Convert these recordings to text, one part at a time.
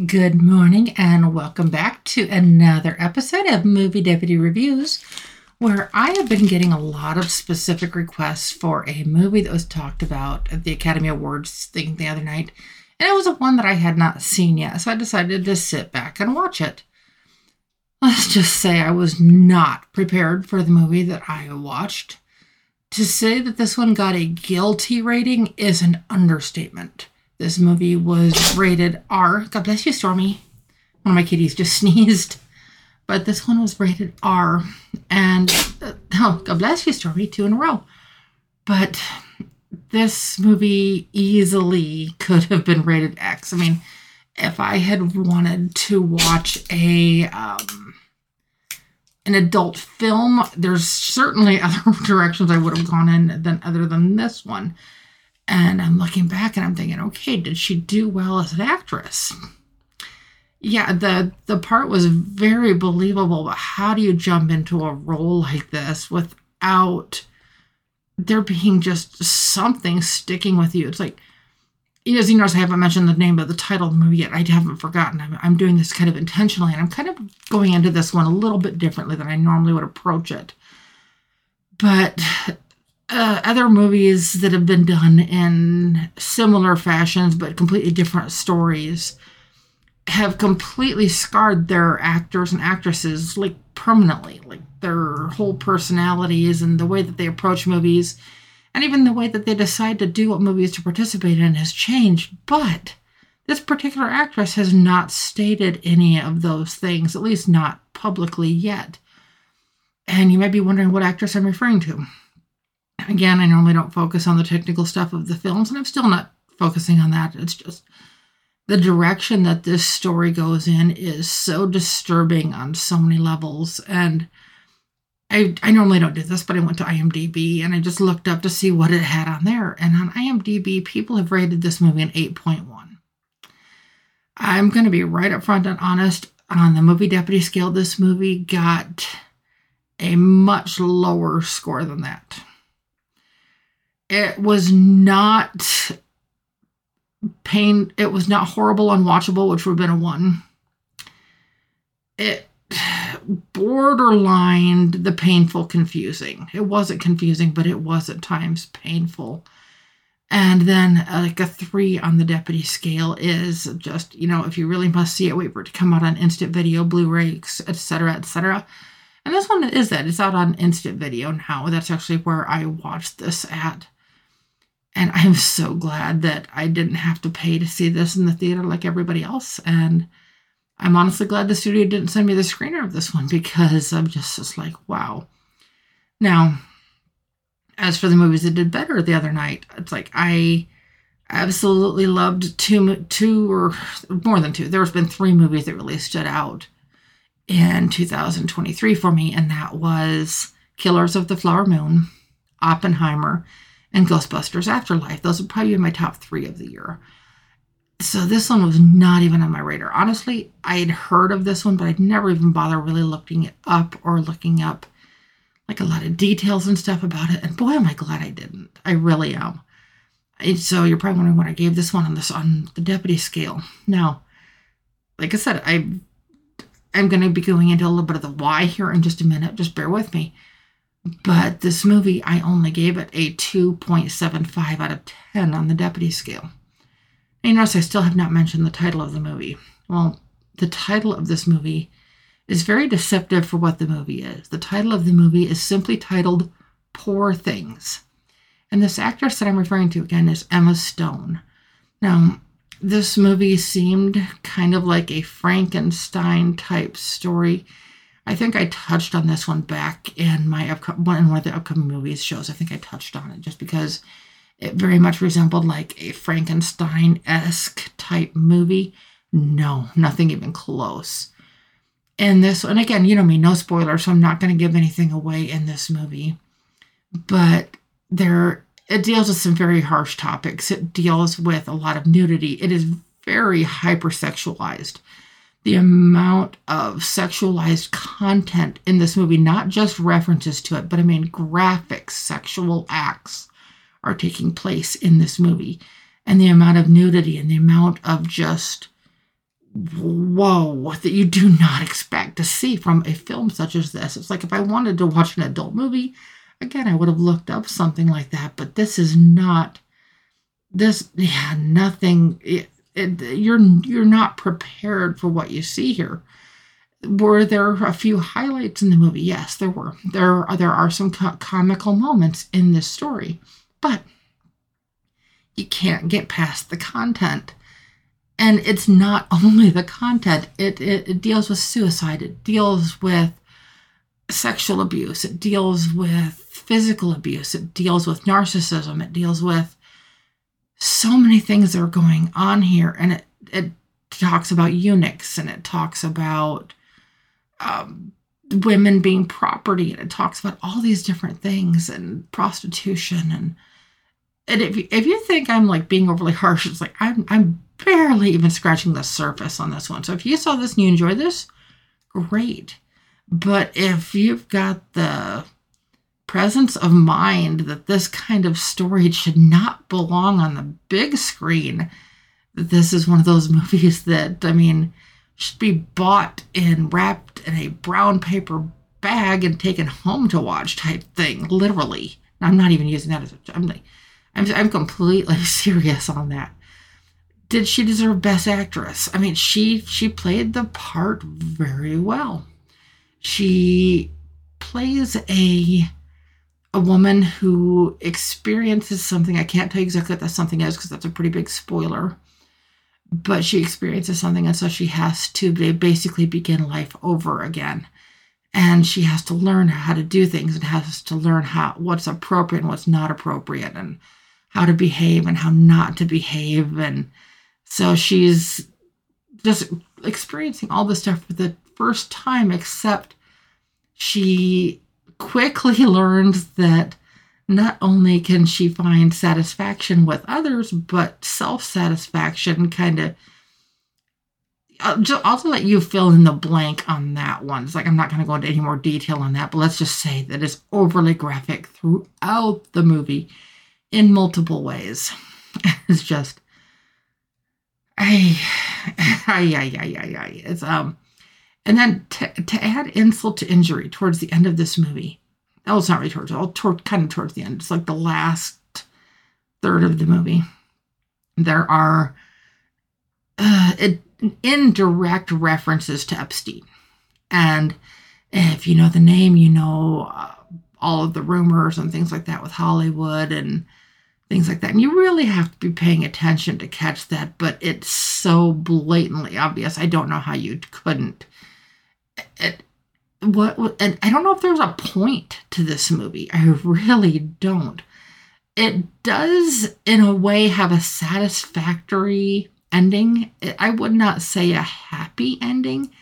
Good morning and welcome back to another episode of Movie Deputy Reviews, where I have been getting a lot of specific requests for a movie that was talked about at the Academy Awards thing the other night, and it was one that I had not seen yet, so I decided to sit back and watch it. Let's just say I was not prepared for the movie that I watched. To say that this one got a guilty rating is an understatement. This movie was rated R. God bless you, Stormy. One of my kitties just sneezed. But this one was rated R. And, God bless you, Stormy, 2 in a row. But this movie easily could have been rated X. I mean, if I had wanted to watch an adult film, there's certainly other directions I would have gone in other than this one. And I'm looking back and I'm thinking, okay, did she do well as an actress? Yeah, the part was very believable, but how do you jump into a role like this without there being just something sticking with you? It's like, as you notice, I haven't mentioned the name of the title of the movie yet. I haven't forgotten. I'm doing this kind of intentionally, and I'm kind of going into this one a little bit differently than I normally would approach it. But other movies that have been done in similar fashions but completely different stories have completely scarred their actors and actresses like permanently, like their whole personalities and the way that they approach movies and even the way that they decide to do what movies to participate in has changed. But this particular actress has not stated any of those things, at least not publicly yet. And you might be wondering what actress I'm referring to. Again, I normally don't focus on the technical stuff of the films, and I'm still not focusing on that. It's just the direction that this story goes in is so disturbing on so many levels. And I normally don't do this, but I went to IMDb, and I just looked up to see what it had on there. And on IMDb, people have rated this movie an 8.1. I'm going to be right up front and honest. On the Movie Deputy scale, this movie got a much lower score than that. It was not it was not horrible, unwatchable, which would have been a 1. It borderlined the painful confusing. It wasn't confusing, but it was at times painful. And then like a 3 on the Deputy scale is just, if you really must see it, wait for it to come out on instant video, Blu-ray, etc., etc. And this one is that. It's out on instant video now. That's actually where I watched this at. And I'm so glad that I didn't have to pay to see this in the theater like everybody else. And I'm honestly glad the studio didn't send me the screener of this one because I'm just like, wow. Now, as for the movies that did better the other night, it's like I absolutely loved two or more than 2. There's been 3 movies that really stood out in 2023 for me, and that was Killers of the Flower Moon, Oppenheimer, and Ghostbusters Afterlife. Those would probably be my top 3 of the year. So this one was not even on my radar. Honestly, I'd heard of this one, but I'd never even bothered really looking it up or looking up like a lot of details and stuff about it. And boy, am I glad I didn't. I really am. And so you're probably wondering what I gave this one on the Deputy scale. Now, like I said, I'm going to be going into a little bit of the why here in just a minute. Just bear with me. But this movie, I only gave it a 2.75 out of 10 on the Deputy scale. And you notice I still have not mentioned the title of the movie. Well, the title of this movie is very deceptive for what the movie is. The title of the movie is simply titled Poor Things. And this actress that I'm referring to, again, is Emma Stone. Now, this movie seemed kind of like a Frankenstein-type story. I think I touched on this one back in one of the upcoming movies shows. I think I touched on it just because it very much resembled like a Frankenstein-esque type movie. No, nothing even close. And this, and again, you know me, no spoilers, so I'm not going to give anything away in this movie. But it deals with some very harsh topics. It deals with a lot of nudity. It is very hypersexualized. The amount of sexualized content in this movie, not just references to it, but I mean graphic sexual acts are taking place in this movie. And the amount of nudity and the amount of just whoa, that you do not expect to see from a film such as this. It's like if I wanted to watch an adult movie, again, I would have looked up something like that, but this is not, nothing, you're not prepared for what you see here. Were there a few highlights in the movie? Yes, there were. There are some comical moments in this story, but you can't get past the content. And it's not only the content. It deals with suicide. It deals with sexual abuse. It deals with physical abuse. It deals with narcissism. It deals with so many things that are going on here. And it talks about eunuchs, and it talks about women being property, and it talks about all these different things, and prostitution, and if you think I'm like being overly harsh, it's like I'm barely even scratching the surface on this one. So if you saw this and you enjoy this, great. But if you've got the presence of mind that this kind of story should not belong on the big screen, that this is one of those movies that, I mean, should be bought and wrapped in a brown paper bag and taken home to watch type thing, literally. I'm not even using that as I'm completely serious on that. Did she deserve Best Actress? I mean, she played the part very well. She plays a woman who experiences something. I can't tell you exactly what that something is because that's a pretty big spoiler. But she experiences something, and so she has to basically begin life over again. And she has to learn how to do things, and has to learn what's appropriate and what's not appropriate, and how to behave and how not to behave. And so she's just experiencing all this stuff for the first time, except she quickly learns that not only can she find satisfaction with others, but self-satisfaction kind of... I'll let you fill in the blank on that one. It's like I'm not going to go into any more detail on that, but let's just say that it's overly graphic throughout the movie in multiple ways. It's just... It's, and then to add insult to injury towards the end of this movie... Oh, it's not really towards the end. It's like the last third of the movie. There are indirect references to Epstein. And if you know the name, you know all of the rumors and things like that with Hollywood and things like that. And you really have to be paying attention to catch that. But it's so blatantly obvious. I don't know how you couldn't. And I don't know if there's a point to this movie. I really don't. It does, in a way, have a satisfactory ending. I would not say a happy ending.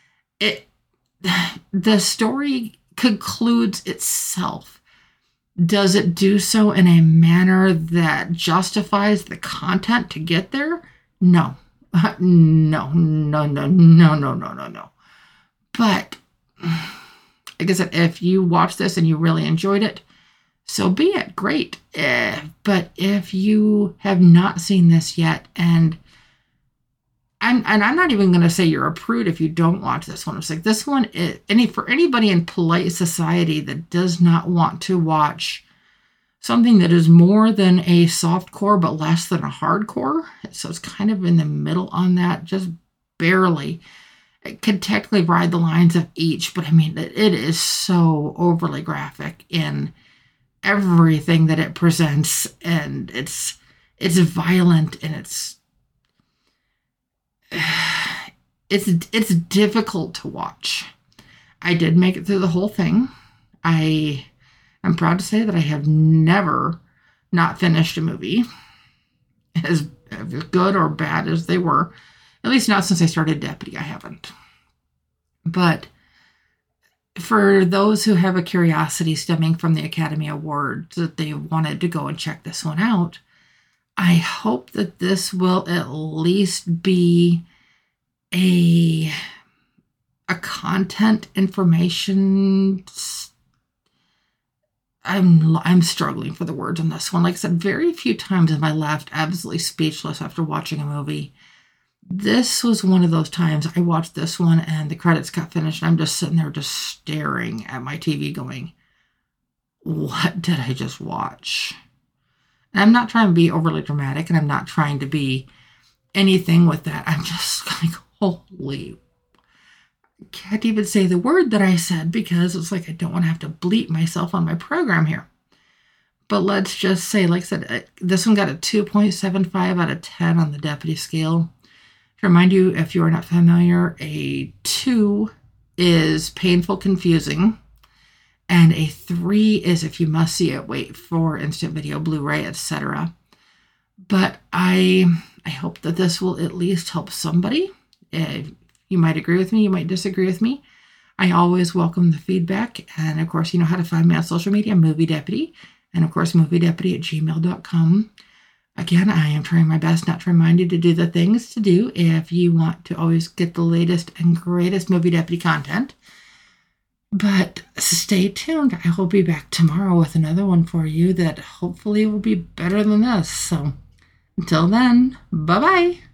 The story concludes itself. Does it do so in a manner that justifies the content to get there? No. No. But like I said, if you watch this and you really enjoyed it, so be it. Great. But if you have not seen this yet, and I'm not even going to say you're a prude if you don't watch this one. It's like this one, for anybody in polite society that does not want to watch something that is more than a softcore but less than a hardcore, so it's kind of in the middle on that, just barely. It could technically ride the lines of each, but I mean, it is so overly graphic in everything that it presents, and it's violent, and it's difficult to watch. I did make it through the whole thing. I am proud to say that I have never not finished a movie, as good or bad as they were. At least not since I started Deputy, I haven't. But for those who have a curiosity stemming from the Academy Awards that they wanted to go and check this one out, I hope that this will at least be a content information. I'm struggling for the words on this one. Like I said, very few times have I left absolutely speechless after watching a movie. This was one of those times I watched this one and the credits got finished. And I'm just sitting there just staring at my TV going, what did I just watch? And I'm not trying to be overly dramatic, and I'm not trying to be anything with that. I'm just like, holy, I can't even say the word that I said because it's like I don't want to have to bleep myself on my program here. But let's just say, like I said, this one got a 2.75 out of 10 on the deputy scale. To remind you, if you are not familiar, a 2 is painful, confusing, and a 3 is if you must see it, wait for instant video, Blu-ray, etc. But I hope that this will at least help somebody. You might agree with me, you might disagree with me. I always welcome the feedback. And of course, you know how to find me on social media, Movie Deputy. And of course, moviedeputy@gmail.com. Again, I am trying my best not to remind you to do the things to do if you want to always get the latest and greatest Movie Deputy content. But stay tuned. I will be back tomorrow with another one for you that hopefully will be better than this. So until then, bye-bye.